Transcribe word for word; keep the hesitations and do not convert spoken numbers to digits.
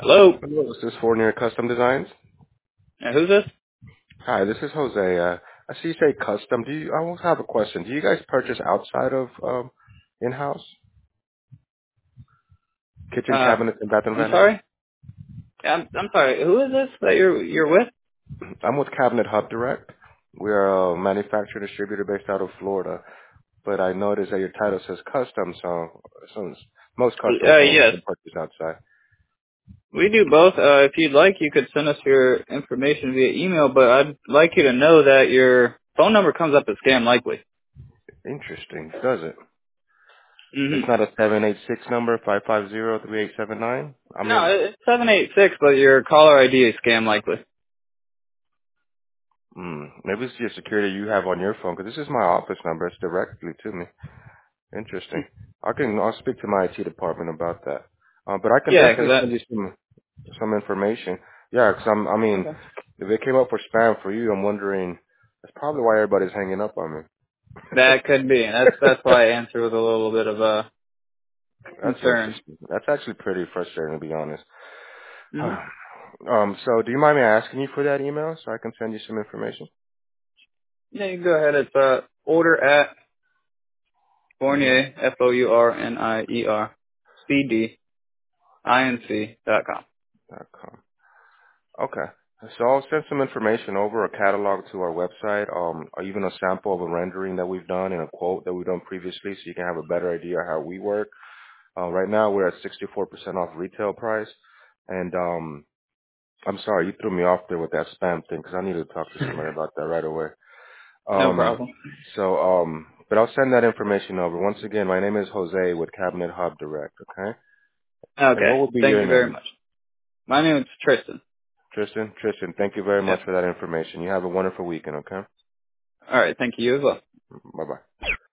Hello. Hello, this is Fournier Custom Designs. Yeah, who's this? Hi, this is Jose. Uh, I see you say custom. Do you? I also have a question. Do you guys purchase outside of um, in-house kitchen Uh, cabinets and bathroom I'm vanities? sorry. Yeah, I'm I'm sorry. Who is this that you're you're with? I'm with Cabinet Hub Direct. We're a manufacturer distributor based out of Florida, but I noticed that your title says custom, so, so most custom Uh, homes yes, can purchase outside. we do both. Uh, if you'd like, you could send us your information via email. But I'd like you to know that your phone number comes up as scam likely. Interesting, does it? It's Mm-hmm. not a seven eight six number, five five zero three eight seven nine? I No, mean, it's seven eight six, but your caller I D is scam likely. Hmm. Maybe it's your security you have on your phone, because this is my office number. It's directly to me. Interesting. I can. I'll speak to my I T department about that. Uh, but I can Yeah, 'cause definitely that. send you some some information. Yeah, 'cause I'm. I mean, Okay. if it came up for spam for you, I'm wondering. That's probably why everybody's hanging up on me. That could be. And that's that's why I answer with a little bit of a That's concern. interesting. That's actually pretty frustrating, to be honest. Mm-hmm. um. So, do you mind me asking you for that email so I can send you some information? Yeah, you can go ahead. It's uh order at Mm-hmm. Fournier F O U R N I E R C D inc dot com. Dot com. Okay. So I'll send some information over, a catalog to our website, um, or even a sample of a rendering that we've done and a quote that we've done previously so you can have a better idea of how we work. Uh, right now we're at sixty-four percent off retail price. And um, I'm sorry, you threw me off there with that spam thing because I need to talk to somebody about that right away. No Um, problem. so, um, but I'll send that information over. Once again, my name is Jose with Cabinet Hub Direct, okay? And Okay. what would be Thank your you very name? much. My name is Tristan. Tristan? Tristan, thank you very much Yep. for that information. You have a wonderful weekend, okay? All right. Thank you as well. Bye-bye.